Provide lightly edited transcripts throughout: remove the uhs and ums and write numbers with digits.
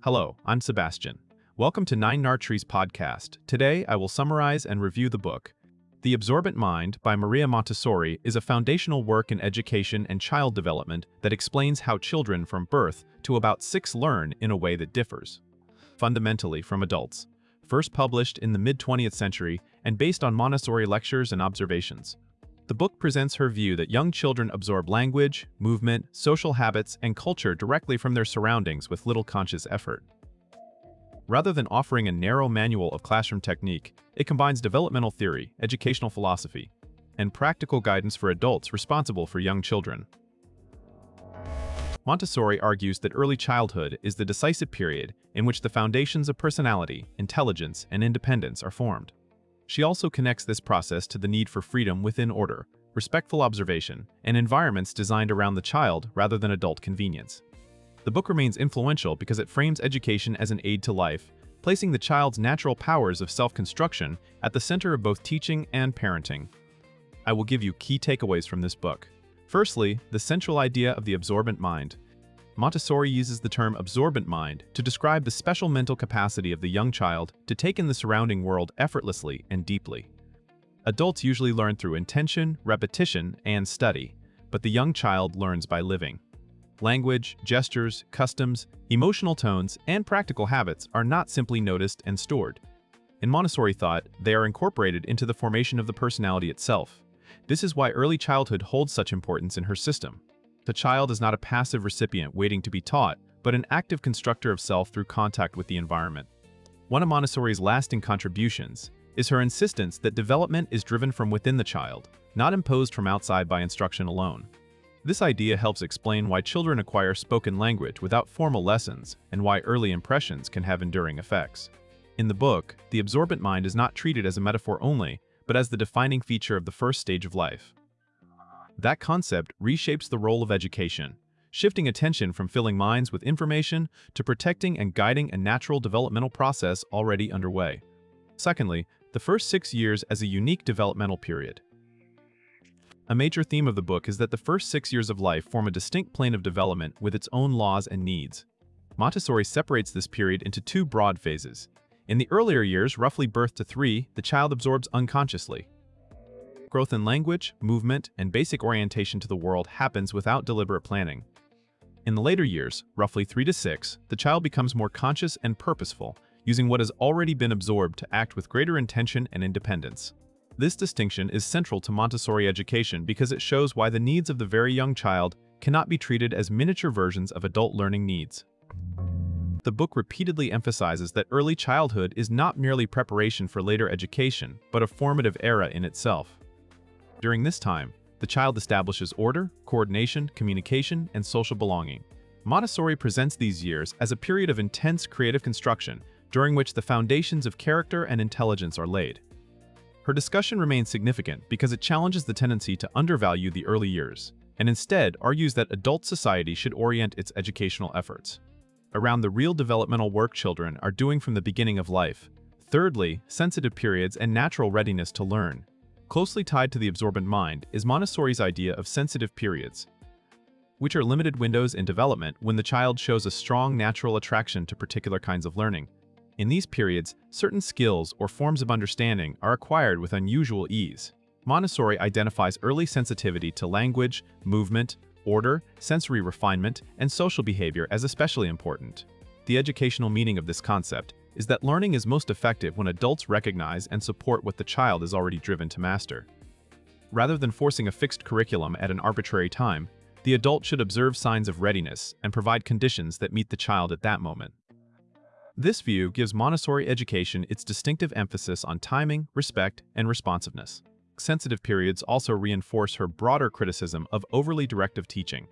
Hello, I'm Sebastian. Welcome to Nine Nartree's podcast. Today, I will summarize and review the book. The Absorbent Mind by Maria Montessori is a foundational work in education and child development that explains how children from birth to about 6 learn in a way that differs fundamentally from adults. First published in the mid-20th century and based on Montessori lectures and observations. The book presents her view that young children absorb language, movement, social habits, and culture directly from their surroundings with little conscious effort. Rather than offering a narrow manual of classroom technique, it combines developmental theory, educational philosophy, and practical guidance for adults responsible for young children. Montessori argues that early childhood is the decisive period in which the foundations of personality, intelligence, and independence are formed. She also connects this process to the need for freedom within order, respectful observation, and environments designed around the child rather than adult convenience. The book remains influential because it frames education as an aid to life, placing the child's natural powers of self-construction at the center of both teaching and parenting. I will give you key takeaways from this book. Firstly, the central idea of the absorbent mind. Montessori uses the term absorbent mind to describe the special mental capacity of the young child to take in the surrounding world effortlessly and deeply. Adults usually learn through intention, repetition, and study, but the young child learns by living. Language, gestures, customs, emotional tones, and practical habits are not simply noticed and stored. In Montessori thought, they are incorporated into the formation of the personality itself. This is why early childhood holds such importance in her system. The child is not a passive recipient waiting to be taught, but an active constructor of self through contact with the environment. One of Montessori's lasting contributions is her insistence that development is driven from within the child, not imposed from outside by instruction alone. This idea helps explain why children acquire spoken language without formal lessons and why early impressions can have enduring effects. In the book, the absorbent mind is not treated as a metaphor only, but as the defining feature of the first stage of life. That concept reshapes the role of education, shifting attention from filling minds with information to protecting and guiding a natural developmental process already underway. Secondly, the first 6 years as a unique developmental period. A major theme of the book is that the first 6 years of life form a distinct plane of development with its own laws and needs. Montessori separates this period into 2 broad phases. In the earlier years, roughly birth to 3, the child absorbs unconsciously. Growth in language, movement, and basic orientation to the world happens without deliberate planning. In the later years, roughly 3 to 6, the child becomes more conscious and purposeful, using what has already been absorbed to act with greater intention and independence. This distinction is central to Montessori education because it shows why the needs of the very young child cannot be treated as miniature versions of adult learning needs. The book repeatedly emphasizes that early childhood is not merely preparation for later education, but a formative era in itself. During this time, the child establishes order, coordination, communication, and social belonging. Montessori presents these years as a period of intense creative construction, during which the foundations of character and intelligence are laid. Her discussion remains significant because it challenges the tendency to undervalue the early years, and instead argues that adult society should orient its educational efforts around the real developmental work children are doing from the beginning of life. Thirdly, sensitive periods and natural readiness to learn. Closely tied to the absorbent mind is Montessori's idea of sensitive periods, which are limited windows in development when the child shows a strong natural attraction to particular kinds of learning. In these periods, certain skills or forms of understanding are acquired with unusual ease. Montessori identifies early sensitivity to language, movement, order, sensory refinement, and social behavior as especially important. The educational meaning of this concept is that learning is most effective when adults recognize and support what the child is already driven to master. Rather than forcing a fixed curriculum at an arbitrary time, the adult should observe signs of readiness and provide conditions that meet the child at that moment. This view gives Montessori education its distinctive emphasis on timing, respect, and responsiveness. Sensitive periods also reinforce her broader criticism of overly directive teaching.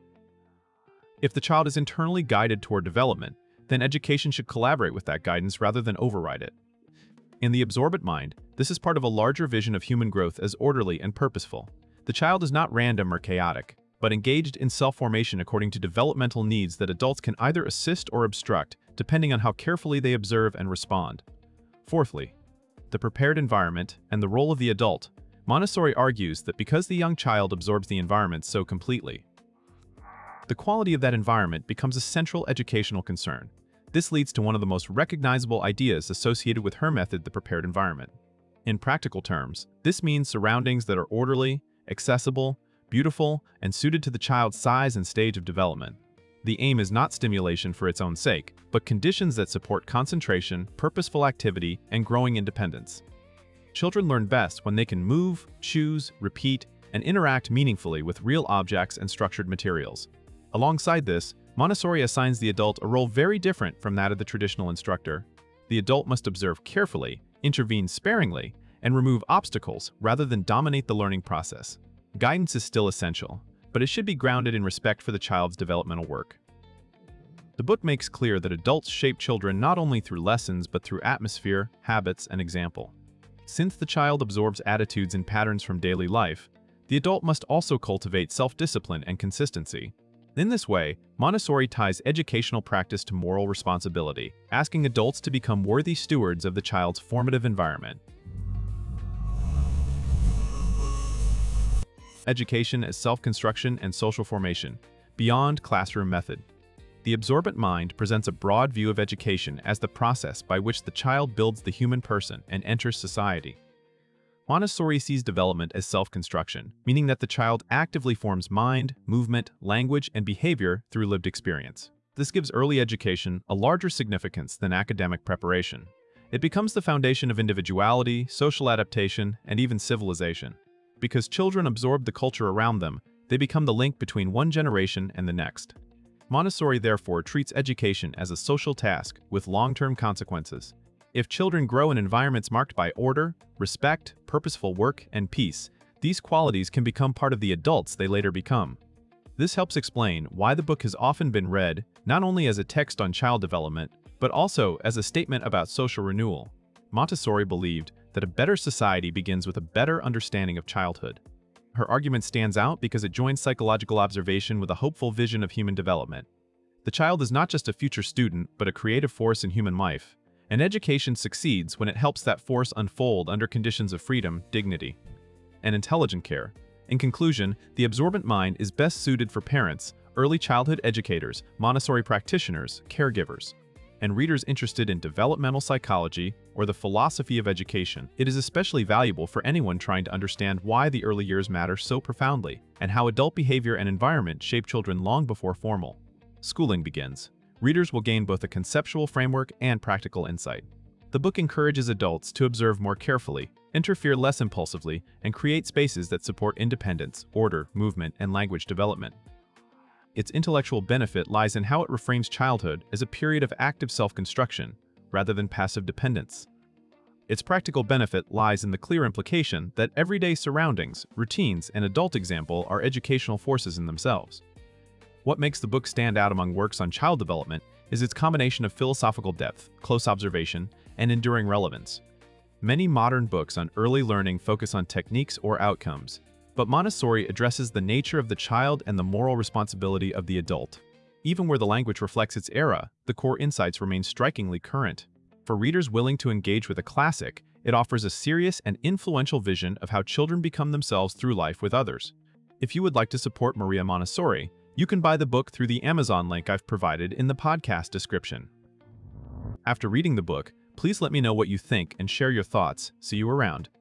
If the child is internally guided toward development, then education should collaborate with that guidance rather than override it. In the absorbent mind, this is part of a larger vision of human growth as orderly and purposeful. The child is not random or chaotic, but engaged in self-formation according to developmental needs that adults can either assist or obstruct, depending on how carefully they observe and respond. Fourthly, the prepared environment and the role of the adult. Montessori argues that because the young child absorbs the environment so completely, the quality of that environment becomes a central educational concern. This leads to one of the most recognizable ideas associated with her method, the prepared environment. In practical terms, this means surroundings that are orderly, accessible, beautiful, and suited to the child's size and stage of development. The aim is not stimulation for its own sake, but conditions that support concentration, purposeful activity, and growing independence. Children learn best when they can move, choose, repeat, and interact meaningfully with real objects and structured materials. Alongside this, Montessori assigns the adult a role very different from that of the traditional instructor. The adult must observe carefully, intervene sparingly, and remove obstacles rather than dominate the learning process. Guidance is still essential, but it should be grounded in respect for the child's developmental work. The book makes clear that adults shape children not only through lessons but through atmosphere, habits, and example. Since the child absorbs attitudes and patterns from daily life, the adult must also cultivate self-discipline and consistency. In this way, Montessori ties educational practice to moral responsibility, asking adults to become worthy stewards of the child's formative environment. Education as self-construction and social formation, beyond classroom method. The absorbent mind presents a broad view of education as the process by which the child builds the human person and enters society. Montessori sees development as self-construction, meaning that the child actively forms mind, movement, language, and behavior through lived experience. This gives early education a larger significance than academic preparation. It becomes the foundation of individuality, social adaptation, and even civilization. Because children absorb the culture around them, they become the link between one generation and the next. Montessori therefore treats education as a social task with long-term consequences. If children grow in environments marked by order, respect, purposeful work, and peace, these qualities can become part of the adults they later become. This helps explain why the book has often been read not only as a text on child development, but also as a statement about social renewal. Montessori believed that a better society begins with a better understanding of childhood. Her argument stands out because it joins psychological observation with a hopeful vision of human development. The child is not just a future student, but a creative force in human life. And education succeeds when it helps that force unfold under conditions of freedom, dignity, and intelligent care. In conclusion, the absorbent mind is best suited for parents, early childhood educators, Montessori practitioners, caregivers, and readers interested in developmental psychology or the philosophy of education. It is especially valuable for anyone trying to understand why the early years matter so profoundly, and how adult behavior and environment shape children long before formal schooling begins. Readers will gain both a conceptual framework and practical insight. The book encourages adults to observe more carefully, interfere less impulsively, and create spaces that support independence, order, movement, and language development. Its intellectual benefit lies in how it reframes childhood as a period of active self-construction, rather than passive dependence. Its practical benefit lies in the clear implication that everyday surroundings, routines, and adult example are educational forces in themselves. What makes the book stand out among works on child development is its combination of philosophical depth, close observation, and enduring relevance. Many modern books on early learning focus on techniques or outcomes, but Montessori addresses the nature of the child and the moral responsibility of the adult. Even where the language reflects its era, the core insights remain strikingly current. For readers willing to engage with a classic, it offers a serious and influential vision of how children become themselves through life with others. If you would like to support Maria Montessori, you can buy the book through the Amazon link I've provided in the podcast description. After reading the book, please let me know what you think and share your thoughts. See you around.